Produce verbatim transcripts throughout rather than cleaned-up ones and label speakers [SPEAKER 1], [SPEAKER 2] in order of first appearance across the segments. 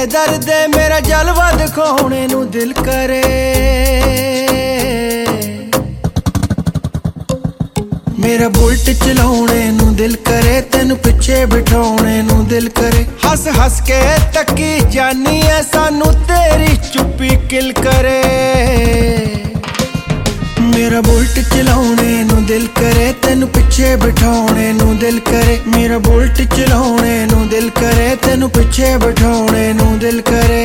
[SPEAKER 1] ਬੇਦਰਦੇ ਮੇਰਾ ਜਲਵਾ ਦਿਖਾਉਣੇ ਨੂੰ ਦਿਲ ਕਰੇ। ਮੇਰਾ ਬੁਲਟ ਚਲਾਉਣੇ ਨੂੰ ਦਿਲ ਕਰੇ, ਤੈਨੂੰ ਪਿੱਛੇ ਬਿਠਾਉਣੇ ਨੂੰ ਦਿਲ ਕਰੇ। ਹੱਸ ਹੱਸ ਕੇ ਤੱਕੀ ਜਾਨੀ ਐ ਸਾਨੂੰ ਤੇਰੀ ਚੁੱਪੀ ਕਿਲ ਕਰੇ। ਮੇਰਾ ਬੁਲਟ ਚਲਾਉਣੇ ਨੂੰ ਦਿਲ ਕਰੇ, ਤੈਨੂੰ ਪਿੱਛੇ ਬਿਠਾਉਣੇ ਨੂੰ ਦਿਲ ਕਰੇ। ਮੇਰਾ ਬੁਲਟ ਚਲਾਉਣੇ ਨੂੰ ਦਿਲ ਕਰੇ, ਤੈਨੂੰ ਪਿੱਛੇ ਬਿਠਾਉਣੇ ਨੂੰ ਦਿਲ ਕਰੇ।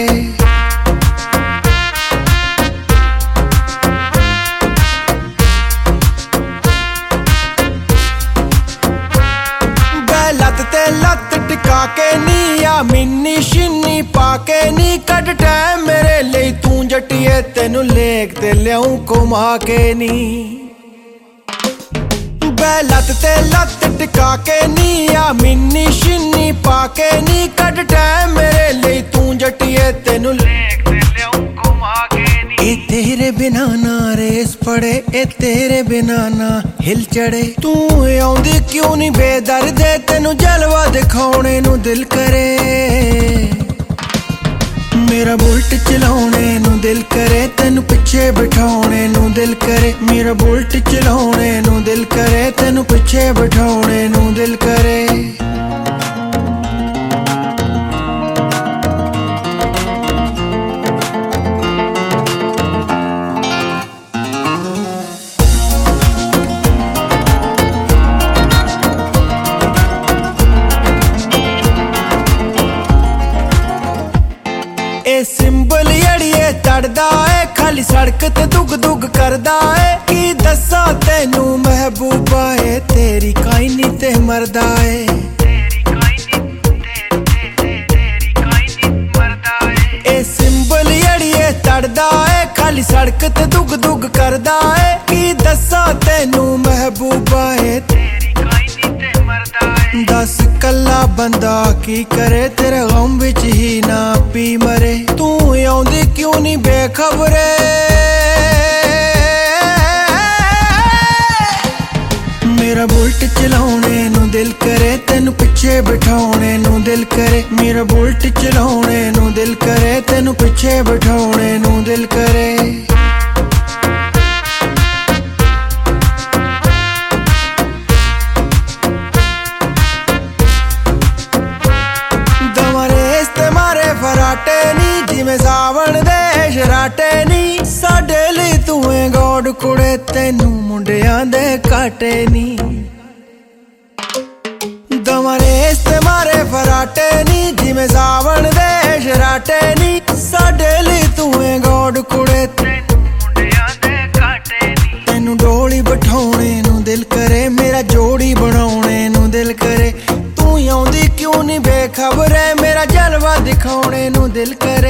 [SPEAKER 1] ਬੈ ਲੱਤ ਤੇ ਲੱਤ ਟਿਕਾ ਕੇ ਨੀ ਆ ਮਿੰਨੀ ਸ਼ਿੰਨੀ ਪਾ ਕੇ ਨੀ ਕੱਢ ਟੈਮ ਮੇਰੇ ਲਈ ਤੂੰ ਜੱਟੀਏ, ਤੈਨੂੰ ਲੇਕ ਤੇ ਲਿਆਉਂ ਘੁਮਾ ਕੇ ਨੀ। ਬੈ ਲੱਤ ਤੇ ਲੱਤ ਟਿਕਾ ਕੇ ਨੀ ਆ ਮਿੰਨੀ ਸ਼ਿੰਨੀ ਪਾ ਕੇ ਨੀ ਕੱਢ ਟੈਮ ਮੇਰੇ ਲਈ ਤੂੰ ਜੱਟੀਏ, ਤੈਨੂੰ ਲੇਕ ਤੇ ਲਿਆਉਂ ਘੁਮਾ ਕੇ ਨੀ। ਇਹ ਤੇਰੇ ਬਿਨਾ ਨਾ ਰੇਸ ਪੜੇ, ਇਹ ਤੇਰੇ ਬਿਨਾ ਨਾ ਹਿਲ ਚੜੇ। ਤੂੰ ਆਉਂਦੀ ਕਿਉਂ ਨੀ ਬੇਦਰਦੇ, ਤੈਨੂੰ ਜਲਵਾ ਦਿਖਾਉਣੇ ਨੂੰ ਦਿਲ ਕਰੇ। ਮੇਰਾ ਬੁਲਟ ਚਲਾਉਣੇ ਨੂੰ ਦਿਲ ਕਰੇ, ਤੈਨੂੰ ਪਿੱਛੇ ਬਿਠਾਉਣੇ ਨੂੰ ਦਿਲ ਕਰੇ। ਮੇਰਾ ਬੁਲਟ ਚਲਾਉਣੇ ਨੂੰ ਦਿਲ ਕਰੇ, ਤੈਨੂੰ ਪਿੱਛੇ ਬਿਠਾਉਣੇ ਨੂੰ ਦਿਲ ਕਰੇ। ਇਹ ਸਿੰਬਲ ਅੜੀਏ ਚੜਦਾ ਏ, ਖਾਲੀ ਸੜਕ ਤੇ ਦੁੱਗ ਦੁੱਗ ਕਰਦਾ ਏ। ਕੀ ਦੱਸਾਂ ਤੈਨੂੰ ਮਹਿਬੂਬਾ ਏ, ਤੇਰੀ ਕਾਇਨੀ ਤੇ ਮਰਦਾ ਏ। ਇਹ ਸਿੰਬਲ ਅੜੀਏ ਚੜਦਾ ਏ, ਖਾਲੀ ਸੜਕ ਤੇ ਦੁੱਗ ਦੁੱਗ ਕਰਦਾ ਏ। ਕੀ ਦੱਸਾਂ ਤੈਨੂੰ ਮਹਿਬੂਬਾ ਏ, ਤੇਰੀ ਕਾਇਨੀ ਤੇ ਮਰਦਾ ਏ। ਦੱਸ ਕੱਲਾ ਬੰਦਾ ਕੀ ਕਰੇ, ਤੇਰੇ ਗਮ ਵਿੱਚ ਹੀ ਨਾ ਪੀ ਮਰੇ। ਤੂੰ ਆਉਂਦੀ ਕਿਉਂ ਨੀ ਬੇਖਬਰੇ। ਮੇਰਾ ਬੁਲਟ ਚਲਾਉਣੇ ਨੂੰ ਦਿਲ ਕਰੇ, ਤੈਨੂੰ ਪਿੱਛੇ ਬਿਠਾਉਣੇ ਨੂੰ ਦਿਲ ਕਰੇ। ਮੇਰਾ ਬੁਲਟ ਚਲਾਉਣੇ ਨੂੰ ਦਿਲ ਕਰੇ, ਤੈਨੂੰ ਪਿੱਛੇ ਬਿਠਾਉਣੇ ਨੂੰ ਦਿਲ ਕਰੇ। ਫਰਾਟੇ ਨੀ ਜਿਵੇਂ ਸਾਵਣ ਦੇ ਸ਼ਰਾਟੇ ਨੀ, ਸਾਡੇ ਲਈ ਤੂੰ ਏ ਗੋਡ ਕੁੜੇ, ਤੈਨੂੰ ਮੁੰਡਿਆਂ ਦੇ ਕਾਟੇ ਨੀ। ਦਵਾਂ ਰੇਸ ਤੇ ਮਾਰੇ ਫਰਾਟੇ ਨੀ ਜਿਵੇਂ ਸਾਵਣ ਦੇ ਸ਼ਰਾਟੇ ਨੀ, ਸਾਡੇ ਲਈ ਤੂੰ ਏ ਗੋਡ ਕੁੜੇ, ਤੈਨੂੰ ਮੁੰਡਿਆਂ ਦੇ ਕਾਟੇ ਨੀ। ਤੈਨੂੰ ਡੋਲੀ ਬਿਠਾਉਣੇ ਨੂੰ ਦਿਲ ਕਰੇ, ਮੇਰਾ ਜੋੜੀ ਬਣਾਉਣੇ ਨੂੰ ਦਿਲ ਕਰੇ। ਤੂੰ ਆਉਂਦੀ ਕਿਉਂ ਨੀ ਬੇਖਬਰੇ, ਮੇਰਾ ਜਲਵਾ ਦਿਖਾਉਣੇ ਨੂੰ ਦਿਲ ਕਰੇ।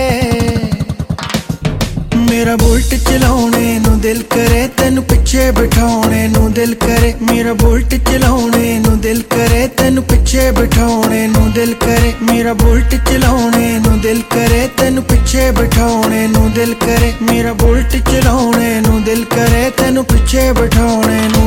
[SPEAKER 1] ਮੇਰਾ ਬੁਲਟ ਚਲਾਉਣੇ ਨੂੰ ਦਿਲ ਕਰੇ, ਤੈਨੂੰ ਪਿੱਛੇ ਬਿਠਾਉਣੇ ਨੂੰ ਦਿਲ ਕਰੇ। ਮੇਰਾ ਬੁਲਟ ਚਲਾਉਣੇ ਨੂੰ ਦਿਲ ਕਰੇ, ਤੈਨੂੰ ਪਿੱਛੇ ਬਿਠਾਉਣੇ ਨੂੰ ਦਿਲ ਕਰੇ। ਮੇਰਾ ਬੁਲਟ ਚਲਾਉਣੇ ਨੂੰ ਦਿਲ ਕਰੇ, ਤੈਨੂੰ ਪਿੱਛੇ ਬਿਠਾਉਣੇ ਨੂੰ ਦਿਲ ਕਰੇ। ਮੇਰਾ ਬੁਲਟ ਚਲਾਉਣੇ ਨੂੰ ਦਿਲ ਕਰੇ, ਤੈਨੂੰ ਪਿੱਛੇ ਬਿਠਾਉਣੇ ਨੂੰ